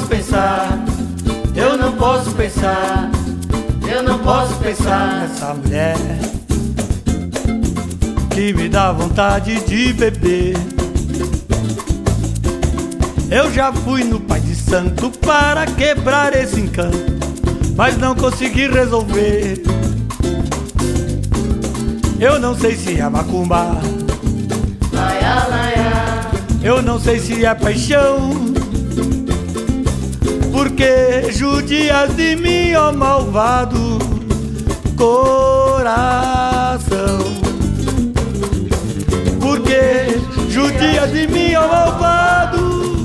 pensar, eu não posso pensar, eu não posso pensar nessa mulher que me dá vontade de beber. Eu já fui no Pai de Santo para quebrar esse encanto, mas não consegui resolver. Eu não sei se é macumba, eu não sei se é paixão, porque judias de mim, ó malvado coração. Porque judias de mim, ó malvado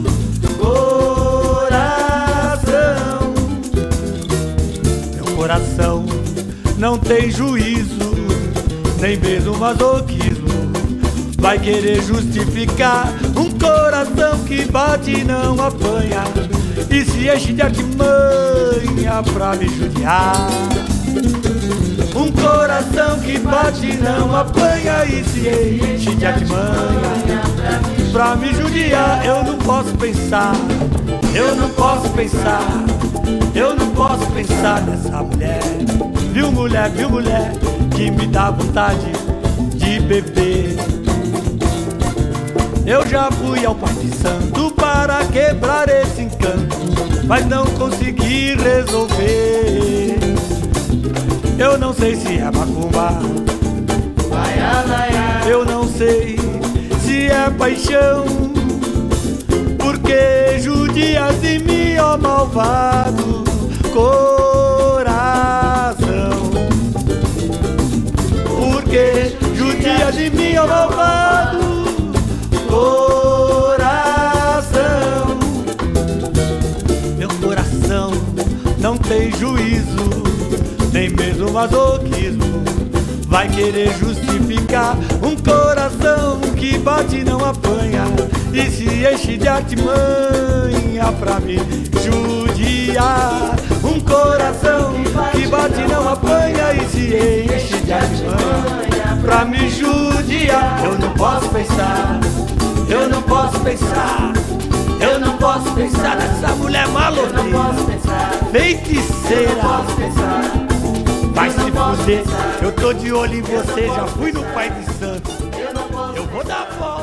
coração. Meu coração não tem juízo, nem mesmo masoquismo. Vai querer justificar um coração que bate e não apanha, e se enche de artimanha pra me judiar. Um coração que bate e não apanha, e se enche de artimanha pra me judiar. Eu não posso pensar, eu não posso pensar, eu não posso pensar nessa mulher. Viu mulher, que me dá vontade de beber. Eu já fui ao Pai de Santo para quebrar esse encanto, mas não consegui resolver. Eu não sei se é macumba, eu não sei se é paixão, porque judias de mim, ó malvado coração. Porque judias de mim, ó malvado coração. Meu coração não tem juízo, nem mesmo masoquismo. Vai querer justificar um coração que bate e não apanha, e se enche de artimanha pra me judiar. Um coração que bate e não apanha, e se enche de artimanha pra me judiar. Eu não posso pensar, eu não posso pensar, eu não posso pensar nessa mulher maloqueira, feiticeira. Vai se fuder, eu tô de olho em você, já fui no Pai de Santo, eu vou dar volta.